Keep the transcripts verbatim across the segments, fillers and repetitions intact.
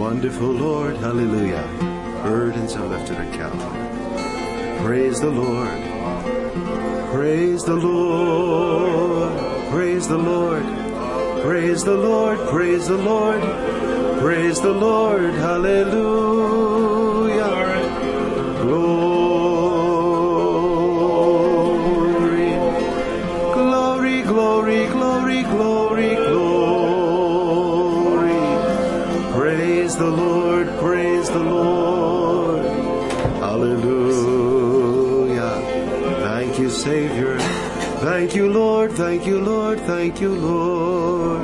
Wonderful Lord, hallelujah. Burdens are lifted at Calvary. Praise the Lord. Praise the Lord. Praise the Lord. Praise the Lord. Praise the Lord. Praise the Lord. Hallelujah. Glory. Glory, glory, glory, glory, glory. Praise the Lord. Praise the Lord. Hallelujah. Thank you, Savior. Thank you, Lord. Thank you, Lord. Thank you, Lord.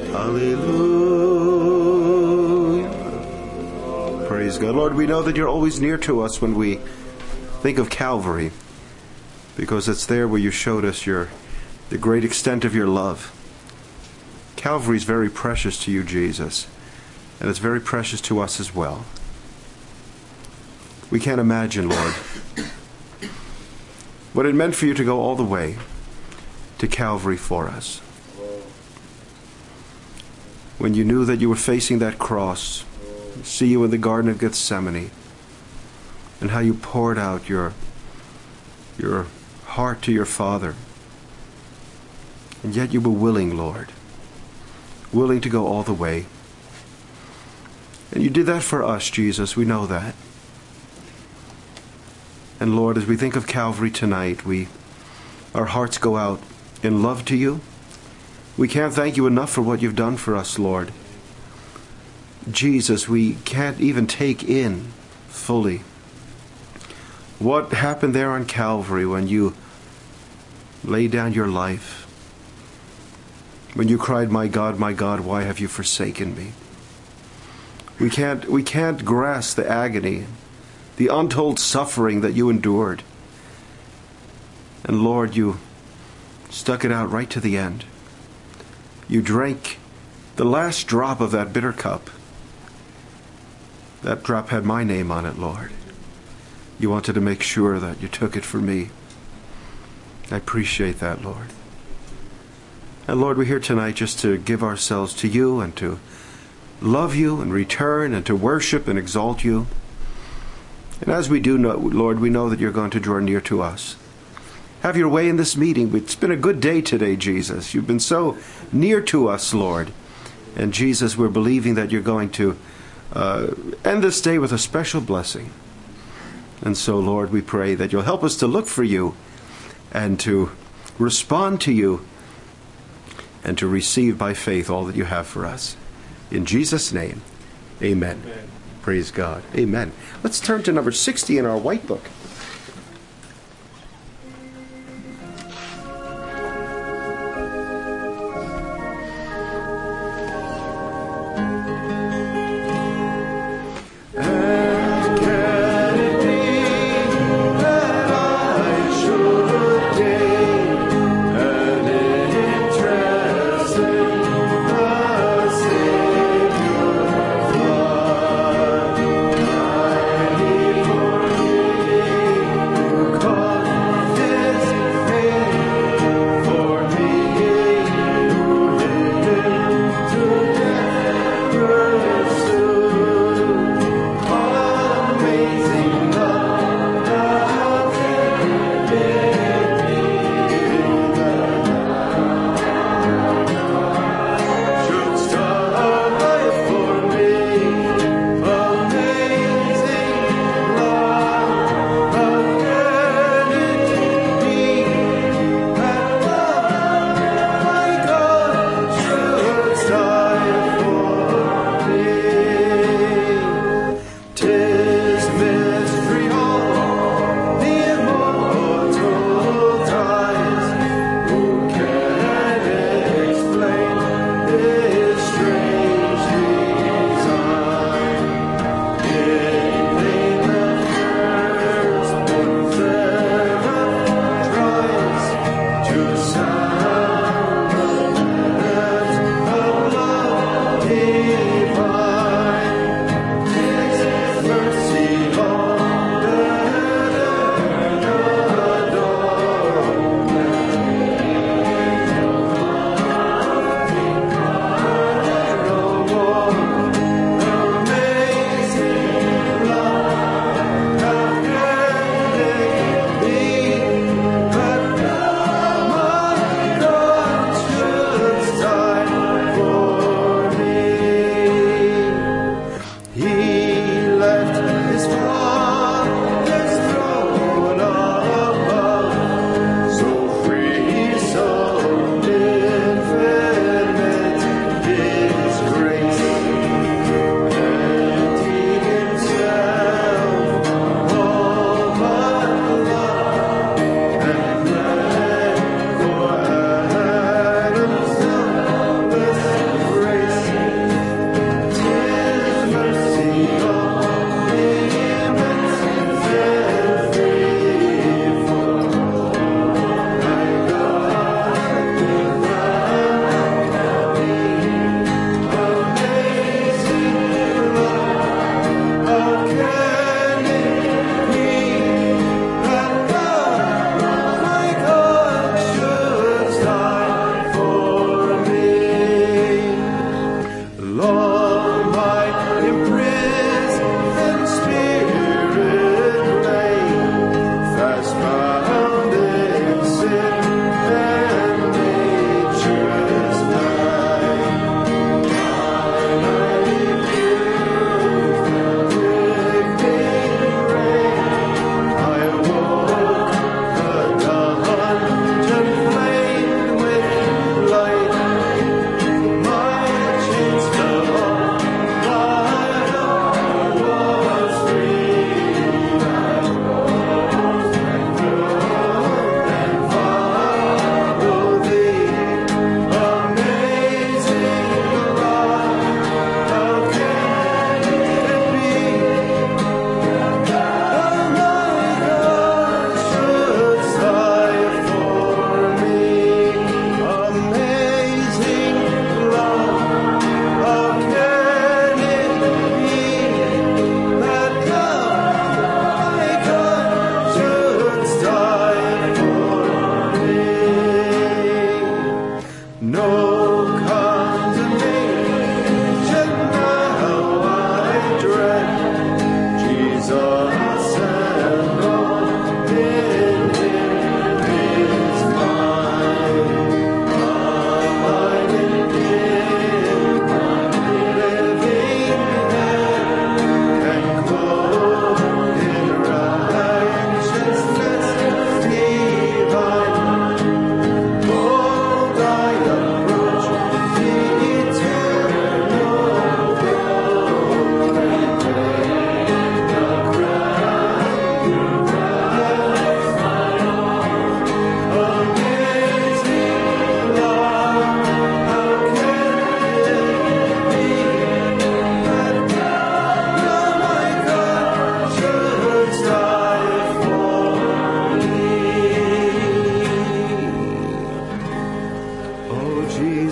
Hallelujah. Praise God. Lord, we know that you're always near to us when we think of Calvary, because it's there where you showed us your the great extent of your love. Calvary is very precious to you, Jesus, and it's very precious to us as well. We can't imagine, Lord, what it meant for you to go all the way to Calvary for us. When you knew that you were facing that cross, see you in the Garden of Gethsemane, and how you poured out your, your heart to your Father. And yet you were willing, Lord, willing to go all the way. And you did that for us, Jesus, we know that. And Lord, as we think of Calvary tonight, we, our hearts go out in love to you. We can't thank you enough for what you've done for us, Lord. Jesus, we can't even take in fully what happened there on Calvary when you laid down your life. When you cried, "My God, my God, why have you forsaken me?" We can't, we can't grasp the agony, the untold suffering that you endured. And Lord, you stuck it out right to the end. You drank the last drop of that bitter cup. That drop had my name on it, Lord. You wanted to make sure that you took it for me. I appreciate that, Lord. And Lord, we're here tonight just to give ourselves to you and to love you and return and to worship and exalt you. And as we do know, Lord, we know that you're going to draw near to us. Have your way in this meeting. It's been a good day today, Jesus. You've been so near to us, Lord. And Jesus, we're believing that you're going to uh, end this day with a special blessing. And so, Lord, we pray that you'll help us to look for you and to respond to you and to receive by faith all that you have for us. In Jesus' name, amen. Amen. Praise God. Amen. Let's turn to number sixty in our white book. Thank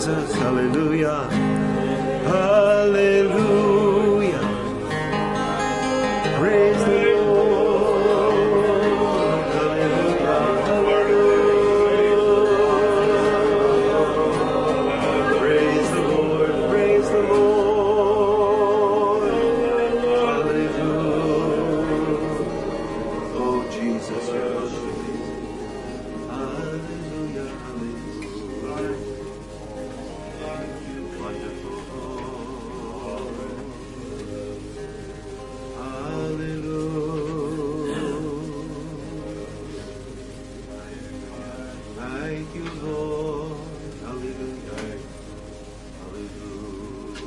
Jesus. Hallelujah. Hallelujah. Praise the Lord. Hallelujah. Hallelujah. Praise the Lord. Praise the Lord. Hallelujah. Oh, Jesus. Hallelujah. Hallelujah. Wonderful. Hallelujah. Thank you, Lord. Hallelujah. Hallelujah.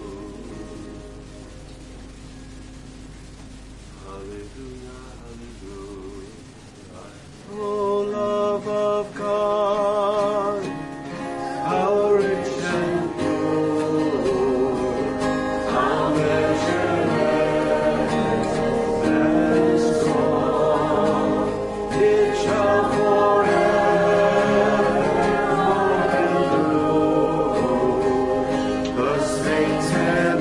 Hallelujah. Hallelujah. Oh, love of God, how rich and pure, how measureless and strong, it shall forevermore endure. The saints and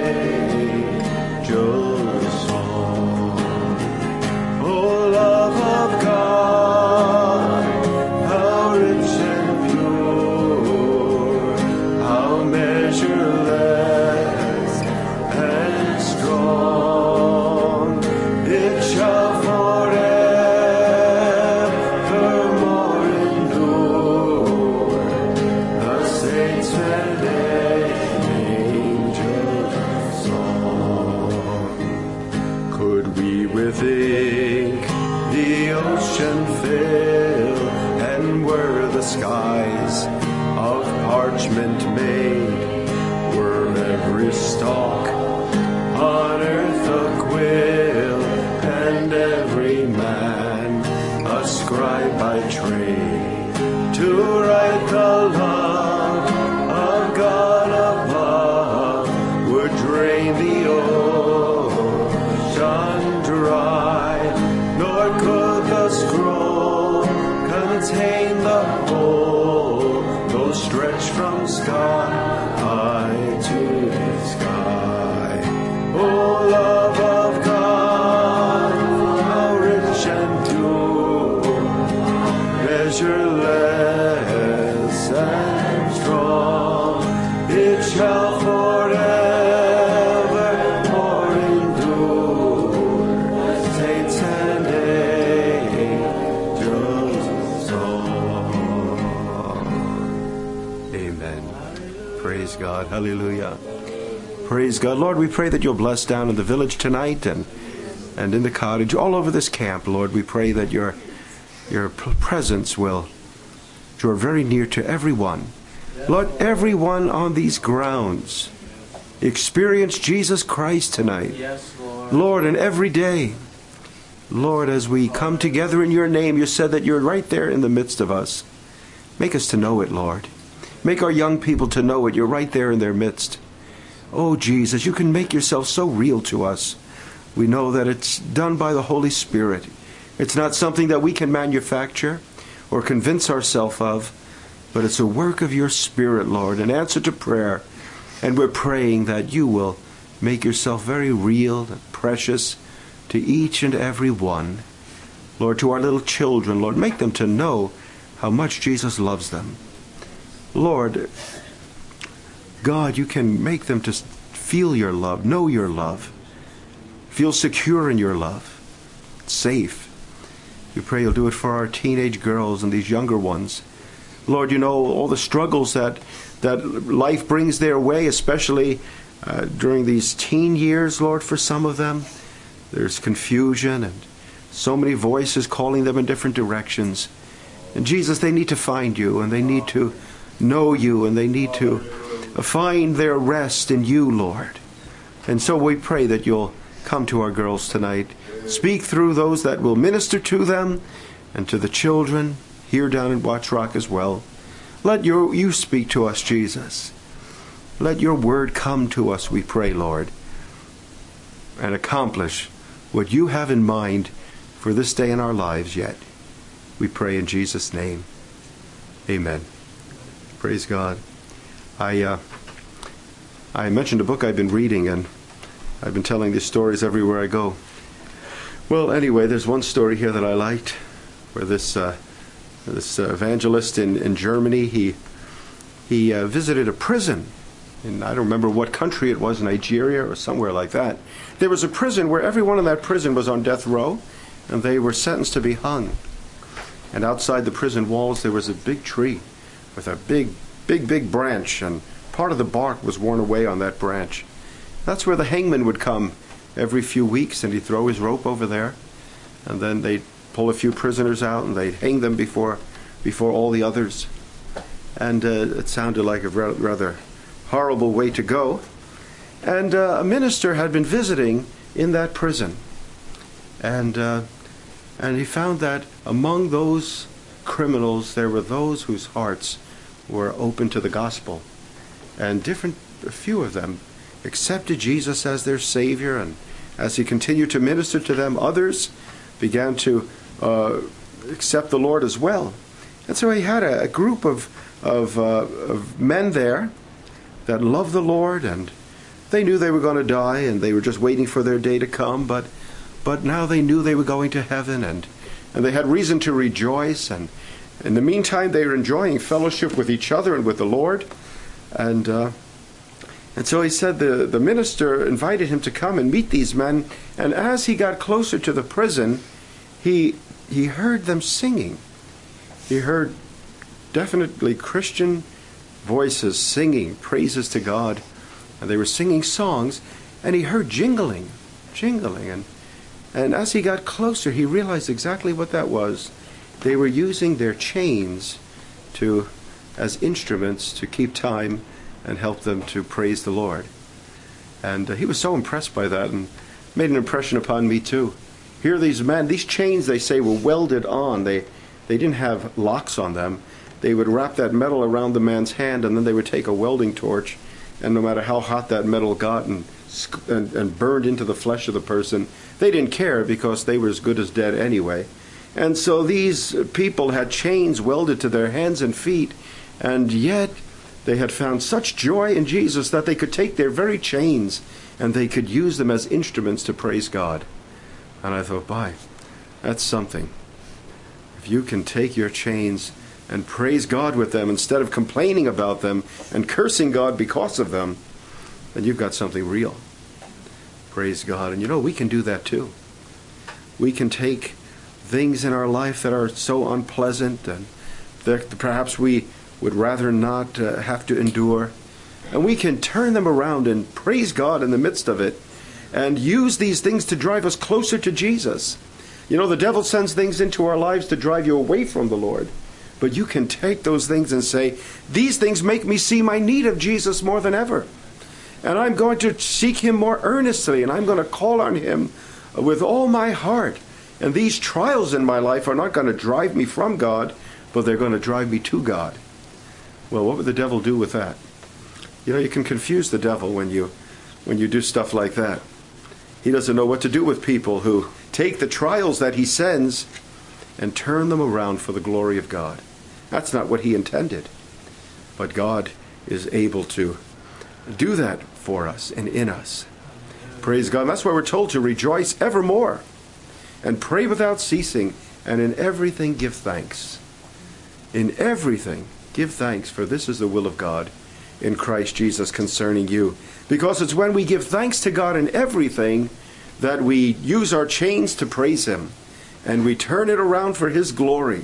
angels song. Oh, love of God, how rich and pure, how measureless and strong, it shall forevermore endure. The saints and angels song. Could we with ink the ocean fill, and were the skies of parchment made, were every stalk on earth a quill, and every man a scribe by trade, to write the love of God above, would drain the ocean dry, nor could the scroll contain the whole, though stretched from sky to sky. Oh, love of God, how rich and pure, measureless and strong, it shall forevermore endure. Saints and angels song. Amen. Praise God. Hallelujah. Praise God. Lord, we pray that you'll bless down in the village tonight and and in the cottage, all over this camp. Lord, we pray that your your presence will draw very near to everyone. Lord, everyone on these grounds experience Jesus Christ tonight. Yes, Lord. Lord, and every day. Lord, as we come together in your name, you said that you're right there in the midst of us. Make us to know it, Lord. Make our young people to know it. You're right there in their midst. Oh, Jesus, you can make yourself so real to us. We know that it's done by the Holy Spirit. It's not something that we can manufacture or convince ourselves of, but it's a work of your Spirit, Lord, an answer to prayer. And we're praying that you will make yourself very real and precious to each and every one. Lord, to our little children, Lord, make them to know how much Jesus loves them. Lord, God, you can make them to feel your love, know your love, feel secure in your love, safe. We pray you'll do it for our teenage girls and these younger ones. Lord, you know all the struggles that that life brings their way, especially uh, during these teen years, Lord, for some of them. There's confusion and so many voices calling them in different directions. And Jesus, they need to find you, and they need to know you, and they need to find their rest in you, Lord. And so we pray that you'll come to our girls tonight. Speak through those that will minister to them and to the children here down in Watts Rock as well. Let your, you speak to us, Jesus. Let your word come to us, we pray, Lord, and accomplish what you have in mind for this day in our lives yet. We pray in Jesus' name. Amen. Praise God. I uh, I mentioned a book I've been reading, and I've been telling these stories everywhere I go. Well, anyway, there's one story here that I liked, where this uh, this uh, evangelist in, in Germany, he he uh, visited a prison. And I don't remember what country it was, Nigeria or somewhere like that. There was a prison where everyone in that prison was on death row, and they were sentenced to be hung. And outside the prison walls there was a big tree with a big, big, big branch, and part of the bark was worn away on that branch. That's where the hangman would come every few weeks, and he'd throw his rope over there, and then they'd pull a few prisoners out, and they'd hang them before, before all the others. And uh, it sounded like a rather horrible way to go. And uh, a minister had been visiting in that prison, and uh, and he found that among those criminals there were those whose hearts were open to the gospel, and different a few of them accepted Jesus as their Savior. And as he continued to minister to them, others began to uh, accept the Lord as well. And so he had a, a group of of, uh, of men there that loved the Lord, and they knew they were going to die, and they were just waiting for their day to come, but but now they knew they were going to heaven, and, and they had reason to rejoice, and in the meantime they were enjoying fellowship with each other and with the Lord. And uh, and so he said the, the minister invited him to come and meet these men, and as he got closer to the prison, he he heard them singing. He heard definitely Christian voices singing praises to God, and they were singing songs, and he heard jingling, jingling, and and as he got closer, he realized exactly what that was. They were using their chains to as instruments to keep time and help them to praise the Lord. And uh, he was so impressed by that, and made an impression upon me too. Here are these men, these chains, they say, were welded on. They they didn't have locks on them. They would wrap that metal around the man's hand, and then they would take a welding torch, and no matter how hot that metal got and, and, and burned into the flesh of the person, they didn't care, because they were as good as dead anyway. And so these people had chains welded to their hands and feet, and yet they had found such joy in Jesus that they could take their very chains and they could use them as instruments to praise God. And I thought, by, that's something. If you can take your chains and praise God with them instead of complaining about them and cursing God because of them, then you've got something real. Praise God. And you know, we can do that too. We can take things in our life that are so unpleasant and that perhaps we would rather not uh, have to endure, and we can turn them around and praise God in the midst of it and use these things to drive us closer to Jesus. You know, the devil sends things into our lives to drive you away from the Lord. But you can take those things and say, these things make me see my need of Jesus more than ever. And I'm going to seek him more earnestly, and I'm going to call on him with all my heart. And these trials in my life are not going to drive me from God, but they're going to drive me to God. Well, what would the devil do with that? You know, you can confuse the devil when you when you do stuff like that. He doesn't know what to do with people who take the trials that he sends and turn them around for the glory of God. That's not what he intended. But God is able to do that for us and in us. Praise God. That's why we're told to rejoice evermore and pray without ceasing, and in everything give thanks. In everything give thanks, for this is the will of God in Christ Jesus concerning you. Because it's when we give thanks to God in everything that we use our chains to praise him, and we turn it around for his glory.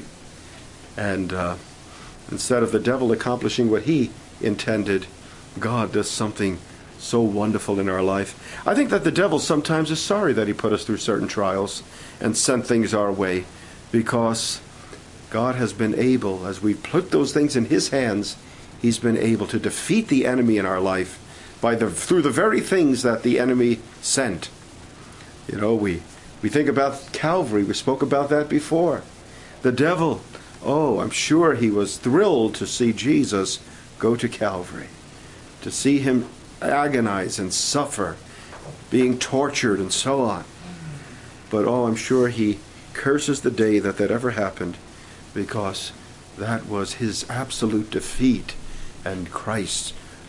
And uh, instead of the devil accomplishing what he intended, God does something so wonderful in our life. I think that the devil sometimes is sorry that he put us through certain trials and sent things our way, because God has been able, as we put those things in his hands, he's been able to defeat the enemy in our life by the through the very things that the enemy sent. You know, we We think about Calvary. We spoke about that before. The devil, oh, I'm sure he was thrilled to see Jesus go to Calvary, to see him agonize and suffer, being tortured and so on. But oh, I'm sure he curses the day that that ever happened, because that was his absolute defeat and Christ's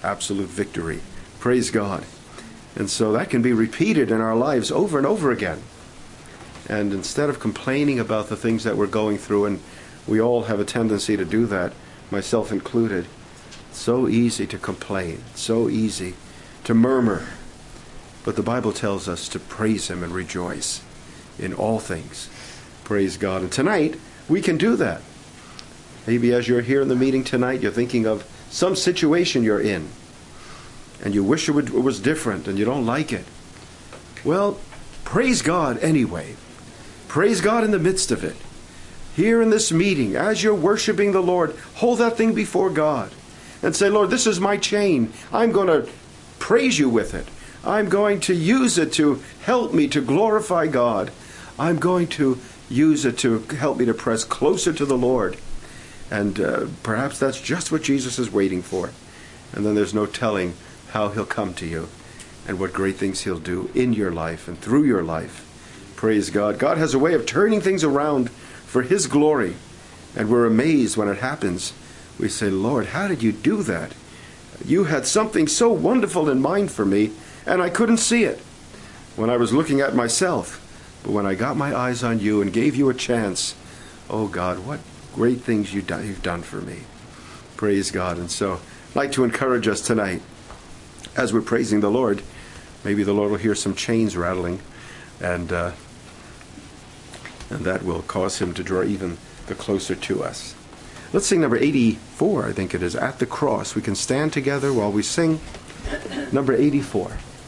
absolute victory. Praise God. And so that can be repeated in our lives over and over again. And instead of complaining about the things that we're going through, and we all have a tendency to do that, myself included, it's so easy to complain, so easy to murmur. But the Bible tells us to praise him and rejoice in all things. Praise God. And tonight, we can do that. Maybe as you're here in the meeting tonight, you're thinking of some situation you're in, and you wish it, would, it was different, and you don't like it. Well, praise God anyway. Praise God in the midst of it. Here in this meeting, as you're worshiping the Lord, hold that thing before God and say, Lord, this is my chain. I'm going to praise you with it. I'm going to use it to help me to glorify God. I'm going to use it to help me to press closer to the Lord. And uh, perhaps that's just what Jesus is waiting for. And then there's no telling how he'll come to you and what great things he'll do in your life and through your life. Praise God. God has a way of turning things around for his glory. And we're amazed when it happens. We say, Lord, how did you do that? You had something so wonderful in mind for me, and I couldn't see it when I was looking at myself. But when I got my eyes on you and gave you a chance, oh God, what great things you do, you've done for me. Praise God. And so I'd like to encourage us tonight as we're praising the Lord. Maybe the Lord will hear some chains rattling, and uh, and that will cause him to draw even the closer to us. Let's sing number eighty-four, I think it is, At the Cross. We can stand together while we sing number eighty-four.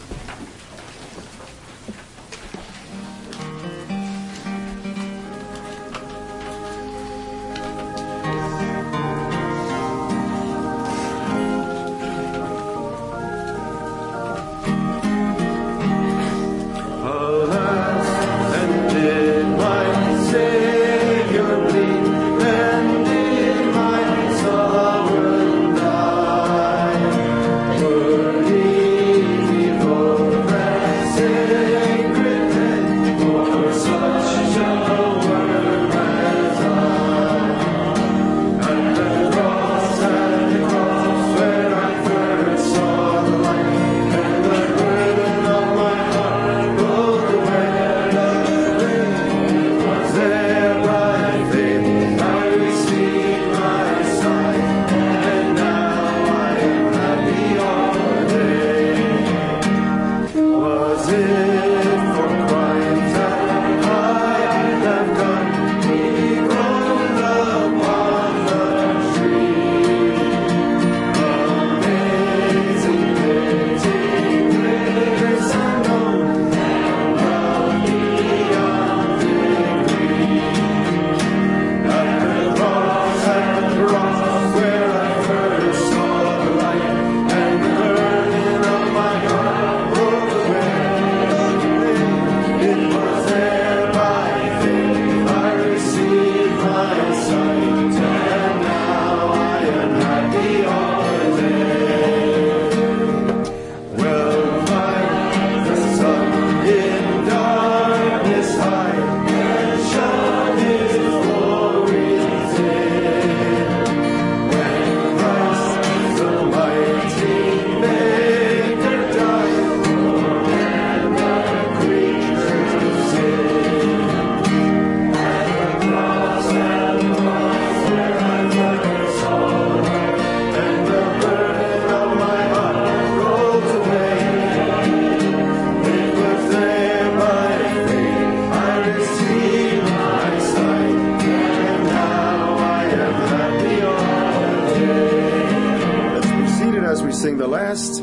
Sing the last.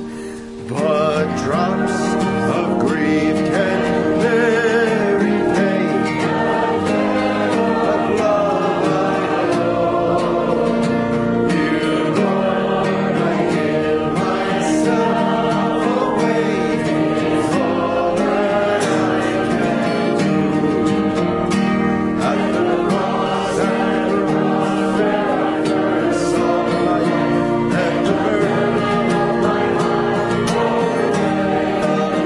But drops of grief can vary pain, but love I know. You, Lord, I give myself away for that I can do. At the cross, at the cross, where I first saw the light and the burden.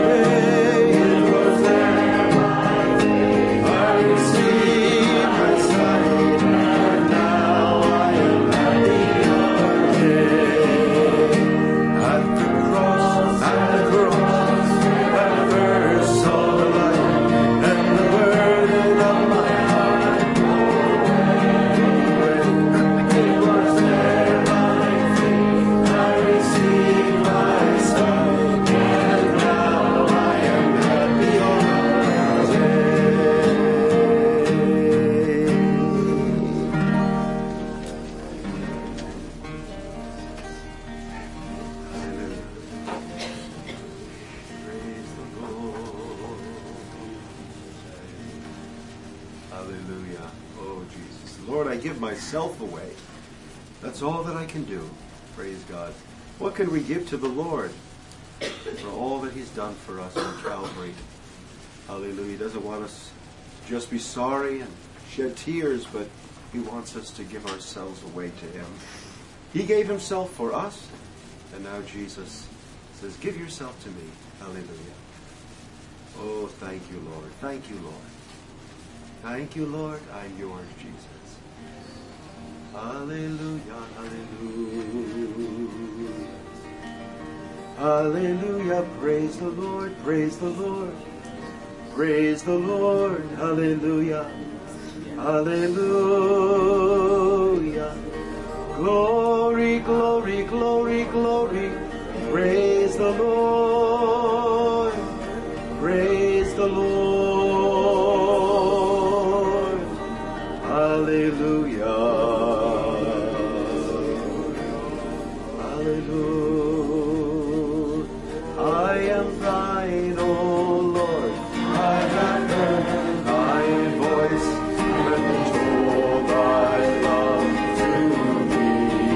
give myself away. That's all that I can do. Praise God. What can we give to the Lord for all that he's done for us on Calvary? Hallelujah. He doesn't want us to just be sorry and shed tears, but he wants us to give ourselves away to him. He gave himself for us, and now Jesus says, give yourself to me. Hallelujah. Oh, thank you, Lord. Thank you, Lord. Thank you, Lord. I'm yours, Jesus. Hallelujah, hallelujah. Hallelujah. Praise the Lord. Praise the Lord. Praise the Lord. Hallelujah. Hallelujah. Glory, glory, glory, glory. Praise the Lord. Praise the Lord. Hallelujah. Hallelujah. I am thine, O Lord. I have heard thy voice when you told thy love to me.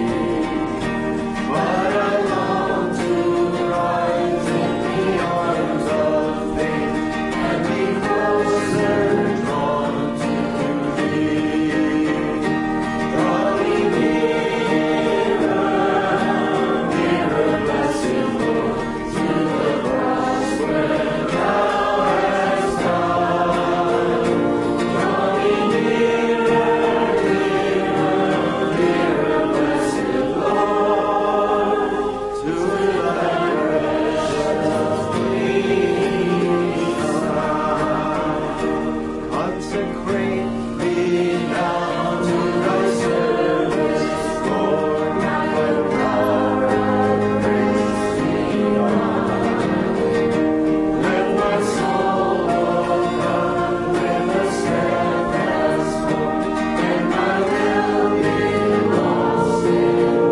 But I long to rise in the arms of faith and be closer drawn to thee. Drawing nearer, nearer, blessed Lord, to the cross where thou hast died. Drawing nearer, nearer, nearer, blessed Lord, to thy precious bleeding side. Consecrate me now to thy service, Lord, my power and praise be on. Let my soul overcome with a steadfast hope, and my will be lost in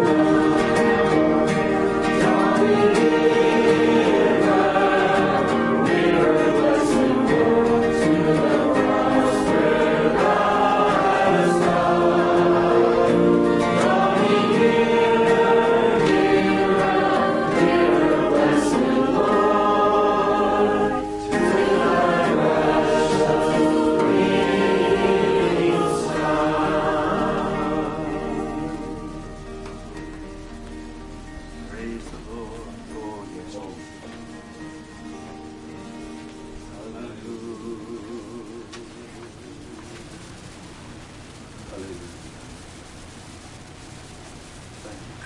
thine. Draw me nearer, nearer, blessed Lord, to the cross where thou hast died. Draw me nearer, nearer, nearer, blessed Lord, to thy precious bleeding side. Praise the Lord. Oh, yes. Hallelujah. Hallelujah. Thank you.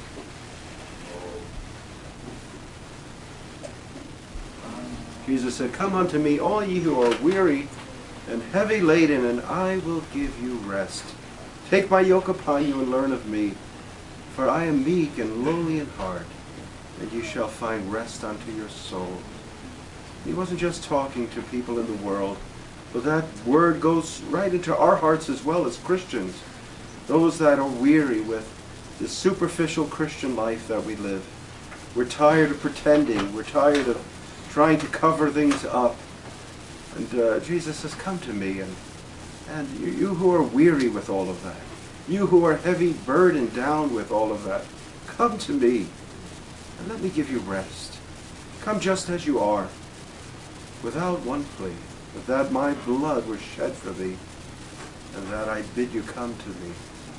Jesus said, come unto me, all ye who are weary and heavy laden, and I will give you rest. Take my yoke upon you and learn of me, for I am meek and lowly in heart, and you shall find rest unto your soul. He wasn't just talking to people in the world, but that word goes right into our hearts as well as Christians, those that are weary with the superficial Christian life that we live. We're tired of pretending. We're tired of trying to cover things up. And uh, Jesus says, come to me, and, and you, you who are weary with all of that, you who are heavy burdened down with all of that, come to me, and let me give you rest. Come just as you are, without one plea, but that my blood was shed for thee, and that I bid you come to me.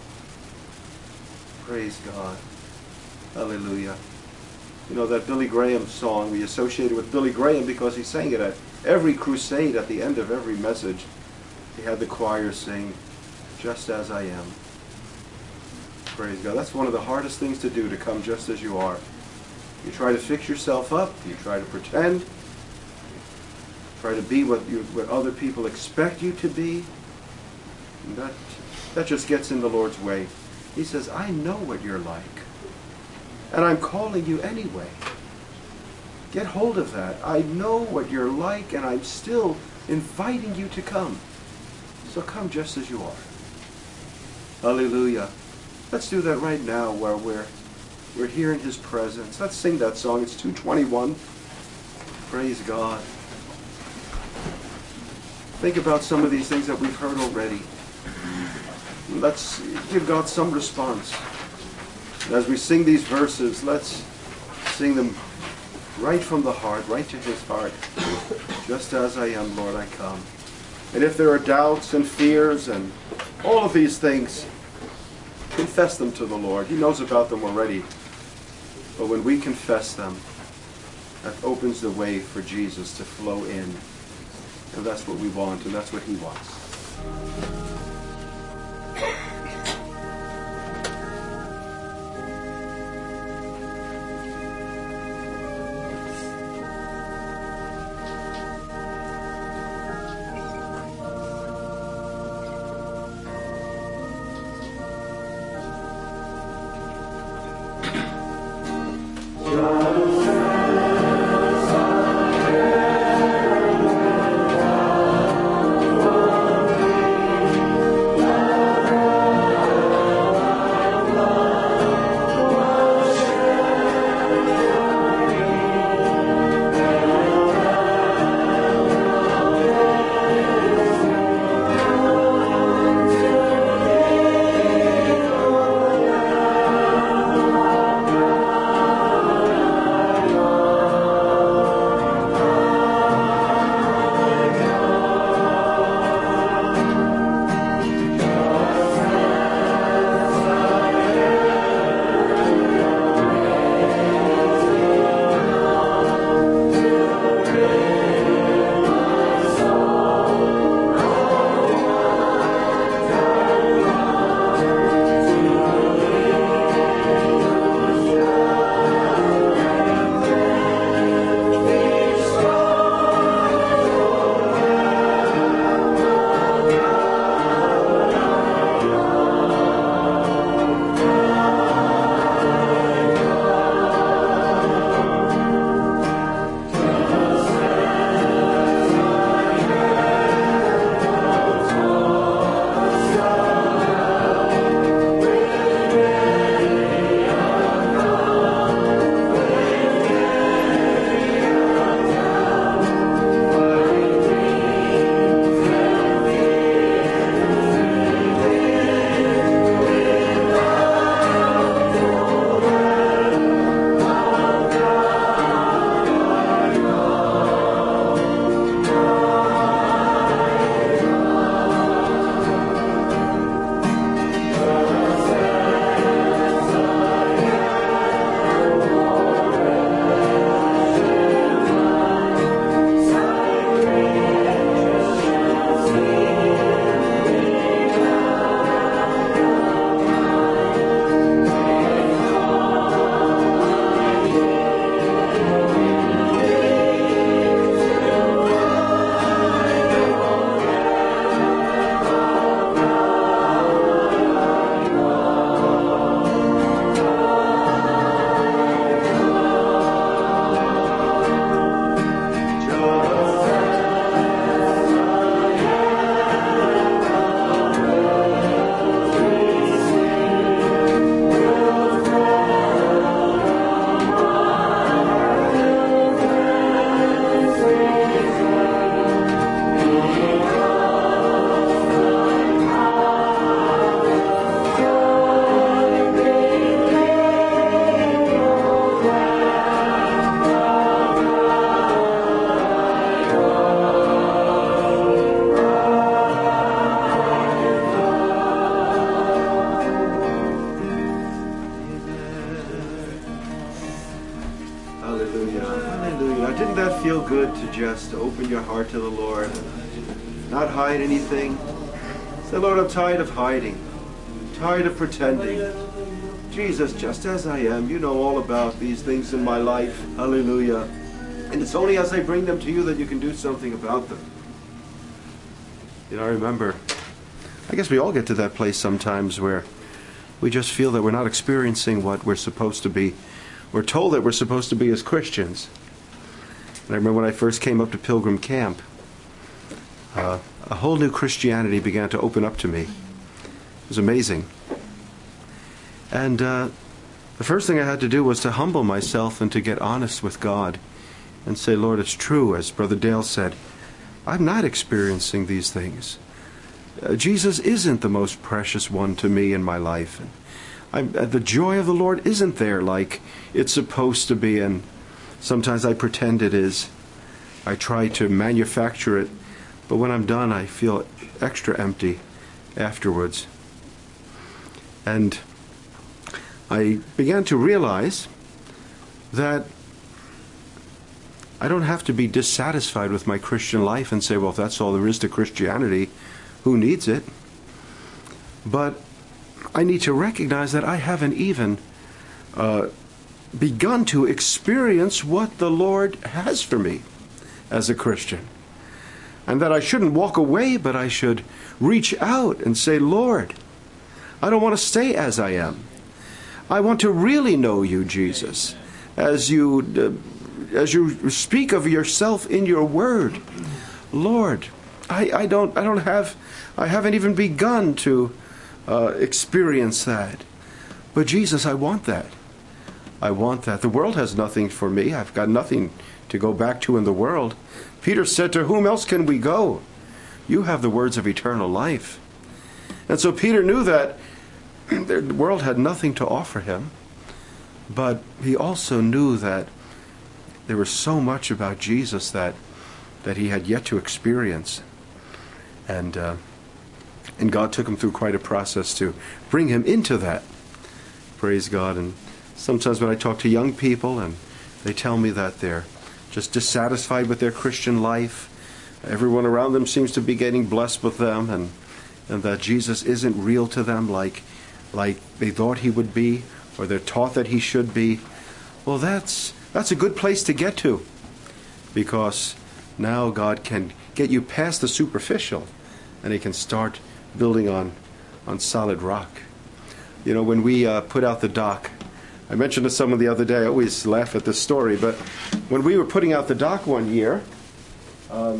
Praise God. Hallelujah. You know, that Billy Graham song, we associate it with Billy Graham because he sang it at every crusade. At the end of every message, he had the choir sing, just as I am. Praise God. That's one of the hardest things to do, to come just as you are. You try to fix yourself up. You try to pretend. You try to be what, you, what other people expect you to be. And that, that just gets in the Lord's way. He says, I know what you're like. And I'm calling you anyway. Get hold of that. I know what you're like, and I'm still inviting you to come. So come just as you are. Hallelujah. Let's do that right now while we're, we're here in His presence. Let's sing that song. It's two twenty-one. Praise God. Think about some of these things that we've heard already. Let's give God some response. And as we sing these verses, let's sing them right from the heart, right to his heart. Just as I am, Lord, I come. And if there are doubts and fears and all of these things, confess them to the Lord. He knows about them already. But when we confess them, that opens the way for Jesus to flow in. And that's what we want, and that's what he wants. Just open your heart to the Lord. Not hide anything. Say, Lord, I'm tired of hiding. I'm tired of pretending. Jesus, just as I am, you know all about these things in my life. Hallelujah. And it's only as I bring them to you that you can do something about them. You know, I remember, I guess we all get to that place sometimes where we just feel that we're not experiencing what we're supposed to be. We're told that we're supposed to be as Christians. And I remember when I first came up to Pilgrim Camp, uh, a whole new Christianity began to open up to me. It was amazing. And uh, the first thing I had to do was to humble myself and to get honest with God and say, Lord, it's true, as Brother Dale said, I'm not experiencing these things. uh, Jesus isn't the most precious one to me in my life. And I'm, uh, the joy of the Lord isn't there like it's supposed to be, and sometimes I pretend it is. I try to manufacture it, but when I'm done, I feel extra empty afterwards. And I began to realize that I don't have to be dissatisfied with my Christian life and say, well, if that's all there is to Christianity, who needs it? But I need to recognize that I haven't even uh, begun to experience what the Lord has for me as a Christian. And that I shouldn't walk away, but I should reach out and say, Lord, I don't want to stay as I am. I want to really know you, Jesus, as you uh, as you speak of yourself in your word. Lord, I, I don't I don't have I haven't even begun to uh, experience that. But Jesus, I want that. I want that. The world has nothing for me. I've got nothing to go back to in the world. Peter said, to whom else can we go? You have the words of eternal life. And so Peter knew that the world had nothing to offer him, but he also knew that there was so much about Jesus that that he had yet to experience. And uh, and God took him through quite a process to bring him into that. Praise God. And sometimes when I talk to young people and they tell me that they're just dissatisfied with their Christian life, everyone around them seems to be getting blessed with them, and and that Jesus isn't real to them like like they thought he would be, or they're taught that he should be. Well, that's that's a good place to get to, because now God can get you past the superficial, and he can start building on on solid rock. You know, when we uh, put out the dock, I mentioned to someone the other day, I always laugh at this story, but when we were putting out the dock one year, um,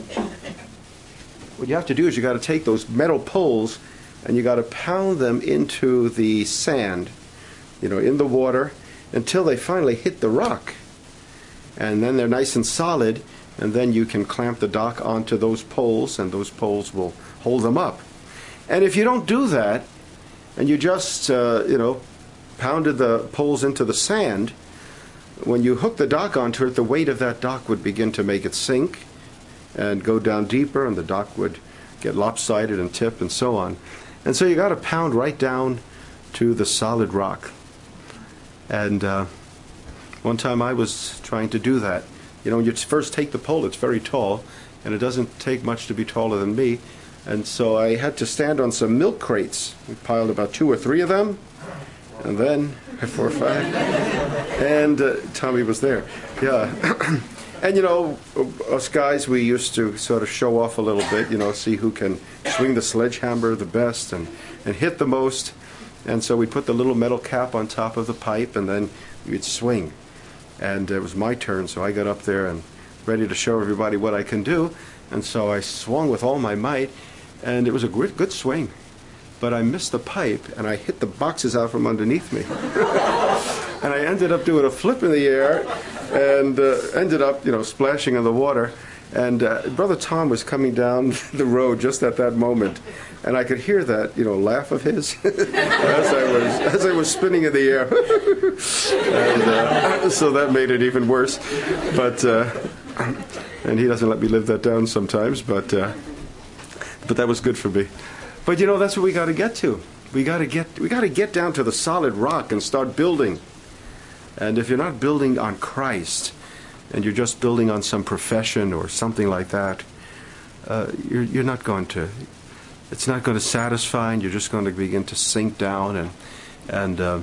what you have to do is you got to take those metal poles and you got to pound them into the sand, you know, in the water, until they finally hit the rock. And then they're nice and solid, and then you can clamp the dock onto those poles, and those poles will hold them up. And if you don't do that, and you just, uh, you know, pounded the poles into the sand, when you hook the dock onto it, the weight of that dock would begin to make it sink and go down deeper, and the dock would get lopsided and tip and so on. And so you got to pound right down to the solid rock. And uh, one time I was trying to do that. You know, when you first take the pole, it's very tall, and it doesn't take much to be taller than me. And so I had to stand on some milk crates. We piled about two or three of them, and then four or five. And uh, Tommy was there. Yeah. And, you know, us guys, we used to sort of show off a little bit, you know, see who can swing the sledgehammer the best and, and hit the most. And so we'd put the little metal cap on top of the pipe, and then we'd swing. And it was my turn, so I got up there and ready to show everybody what I can do. And so I swung with all my might, and it was a good, good swing. But I missed the pipe, and I hit the boxes out from underneath me. And I ended up doing a flip in the air, and uh, ended up, you know, splashing in the water. And uh, Brother Tom was coming down the road just at that moment, and I could hear that, you know, laugh of his as I was as I was spinning in the air. And uh, so that made it even worse. But uh, and he doesn't let me live that down sometimes. But uh, but that was good for me. But you know, that's what we got to get to. We got to get we got to get down to the solid rock and start building. And if you're not building on Christ, and you're just building on some profession or something like that, uh, you're, you're not going to, it's not going to satisfy, and you're just going to begin to sink down and, and uh,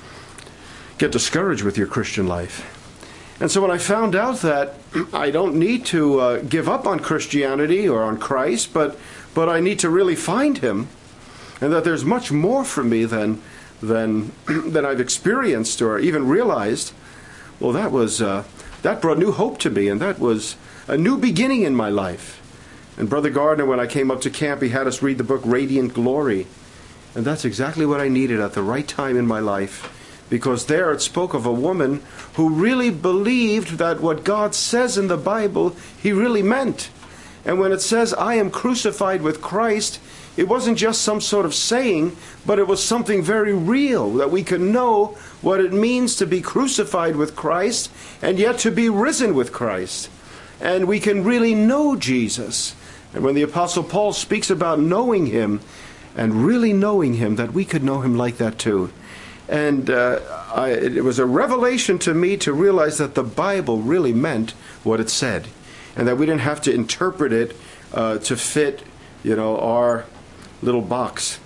get discouraged with your Christian life. And so when I found out that I don't need to uh, give up on Christianity or on Christ, but, but I need to really find Him, and that there's much more for me than than than I've experienced or even realized, well, that was uh, that brought new hope to me, and that was a new beginning in my life. And Brother Gardner, when I came up to camp, he had us read the book Radiant Glory, and that's exactly what I needed at the right time in my life, because there it spoke of a woman who really believed that what God says in the Bible, He really meant. And when it says, I am crucified with Christ, it wasn't just some sort of saying, but it was something very real, that we could know what it means to be crucified with Christ and yet to be risen with Christ. And we can really know Jesus. And when the Apostle Paul speaks about knowing him and really knowing him, that we could know him like that too. And uh, I, it was a revelation to me to realize that the Bible really meant what it said, and that we didn't have to interpret it uh, to fit, you know, our little box.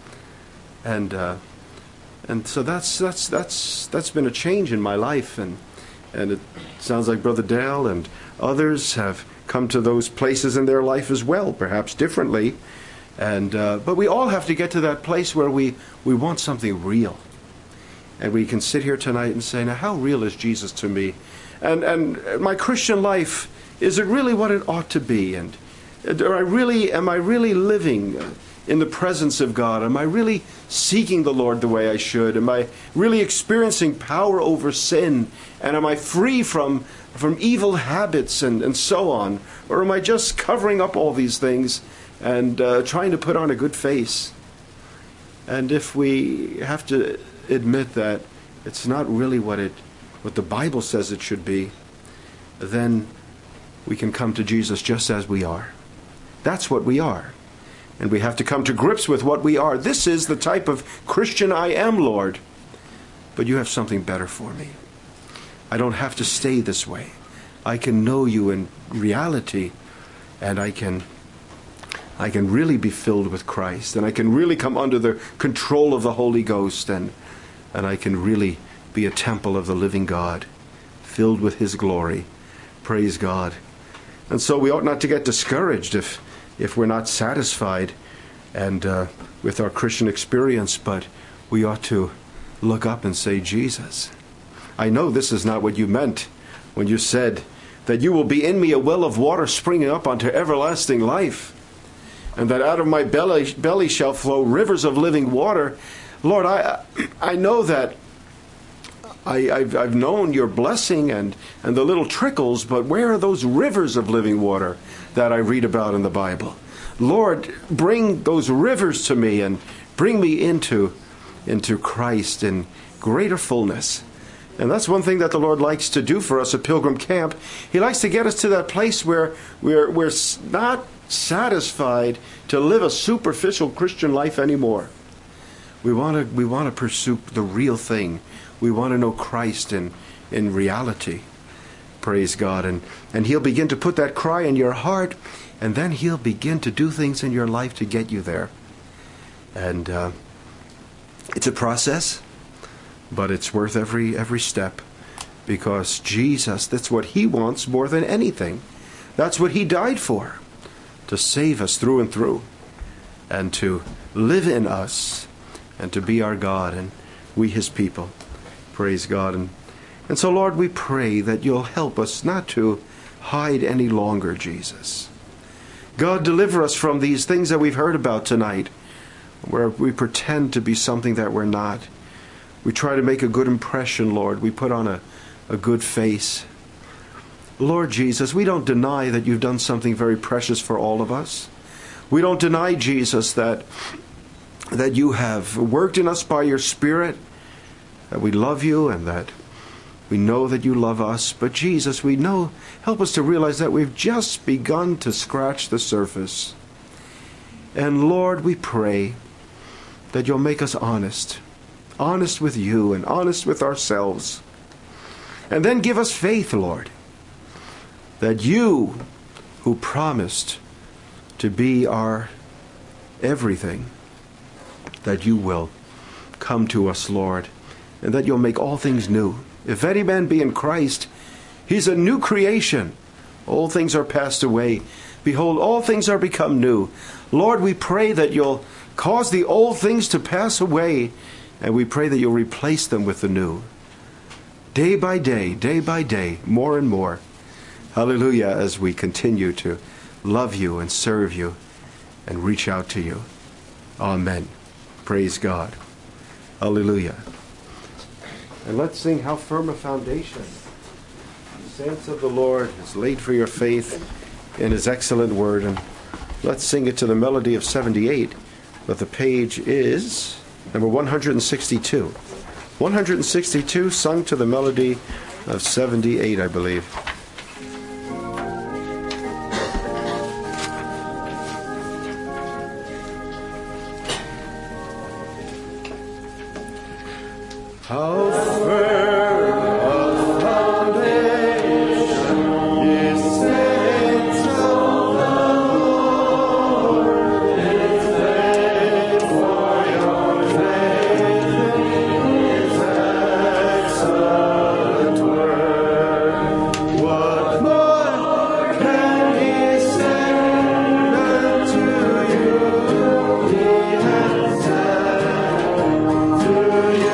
And uh, and so that's that's that's that's been a change in my life, and and it sounds like Brother Dale and others have come to those places in their life as well, perhaps differently. And uh, but we all have to get to that place where we we want something real. And we can sit here tonight and say, now, how real is Jesus to me? And and my Christian life, is it really what it ought to be? And do I really, am I really living in the presence of God? Am I really seeking the Lord the way I should? Am I really experiencing power over sin? And am I free from, from evil habits and, and so on? Or am I just covering up all these things and uh, trying to put on a good face? And if we have to admit that it's not really what it what the Bible says it should be, then we can come to Jesus just as we are. That's what we are. And we have to come to grips with what we are. This is the type of Christian I am, Lord. But you have something better for me. I don't have to stay this way. I can know you in reality, and I can I can really be filled with Christ, and I can really come under the control of the Holy Ghost, and and I can really be a temple of the living God, filled with His glory. Praise God. And so we ought not to get discouraged if if we're not satisfied and uh, with our Christian experience, but we ought to look up and say, Jesus, I know this is not what you meant when you said that you will be in me a well of water springing up unto everlasting life, and that out of my belly, belly shall flow rivers of living water. Lord, I I know that I, I've, I've known your blessing and, and the little trickles, but where are those rivers of living water that I read about in the Bible? Lord, bring those rivers to me and bring me into, into Christ in greater fullness. And that's one thing that the Lord likes to do for us at Pilgrim Camp. He likes to get us to that place where we're, we're not satisfied to live a superficial Christian life anymore. We want to we want to pursue the real thing. We want to know Christ in, in reality. Praise God. And, and He'll begin to put that cry in your heart, and then He'll begin to do things in your life to get you there. And uh, it's a process, but it's worth every every step, because Jesus, that's what He wants more than anything. That's what He died for, to save us through and through, and to live in us, and to be our God, and we His people. Praise God. And, and so, Lord, we pray that you'll help us not to hide any longer, Jesus. God, deliver us from these things that we've heard about tonight, where we pretend to be something that we're not. We try to make a good impression, Lord. We put on a, a good face. Lord Jesus, we don't deny that you've done something very precious for all of us. We don't deny, Jesus, that, that you have worked in us by your Spirit, that we love you and that we know that you love us. But Jesus, we know, help us to realize that we've just begun to scratch the surface. And Lord, we pray that you'll make us honest, honest with you and honest with ourselves. And then give us faith, Lord, that you, who promised to be our everything, that you will come to us, Lord, and that you'll make all things new. If any man be in Christ, he's a new creation. All things are passed away. Behold, all things are become new. Lord, we pray that you'll cause the old things to pass away, and we pray that you'll replace them with the new. Day by day, day by day, more and more. Hallelujah, as we continue to love you and serve you and reach out to you. Amen. Praise God. Hallelujah. And let's sing How Firm a Foundation the Saints of the Lord is laid for your faith in His excellent word. And let's sing it to the melody of seventy-eight. but the page is number one hundred sixty-two. one hundred sixty-two, sung to the melody of seventy-eight, I believe. How firm a foundation is set on the Lord. It's made for your faith in His excellent word. What more can He say than to you He has said to you?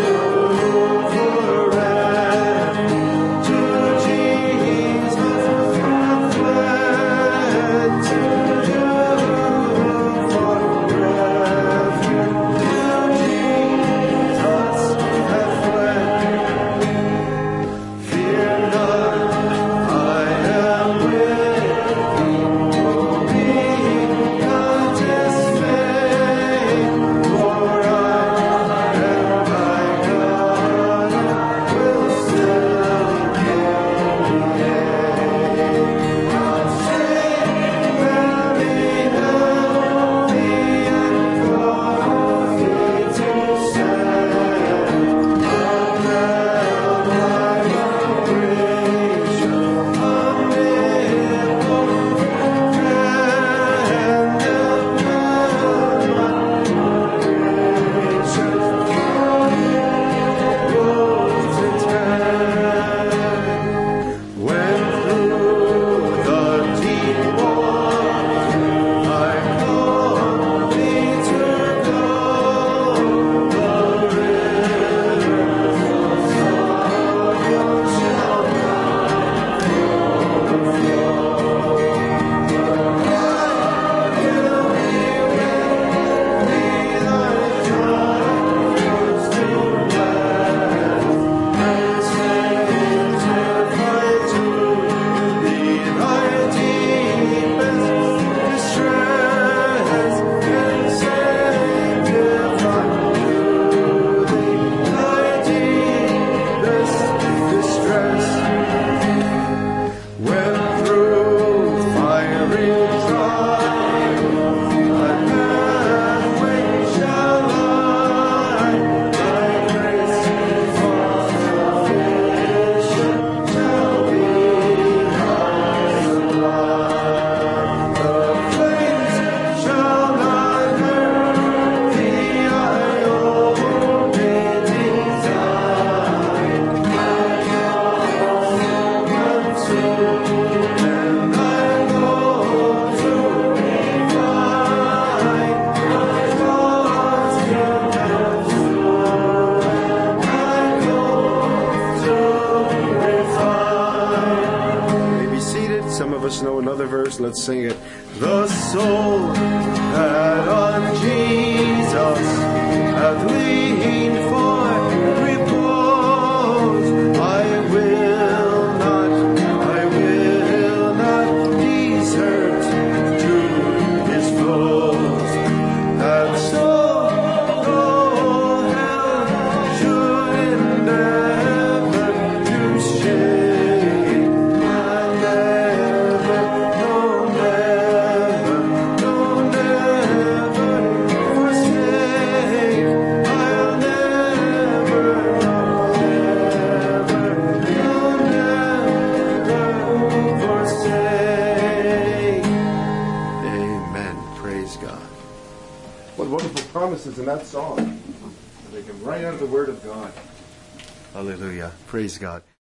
Some of us know another verse. Let's sing it. The soul that on Jesus hath leaned for repose, I will not, I will not desert to his foes. That soul, though hell should endeavor to shake, I never, no, never, no, never forsake. I'll never, no, never, no, never forsake. Amen. Praise God. What wonderful promises in that song. They come right out of the Word of God. Hallelujah. Praise God.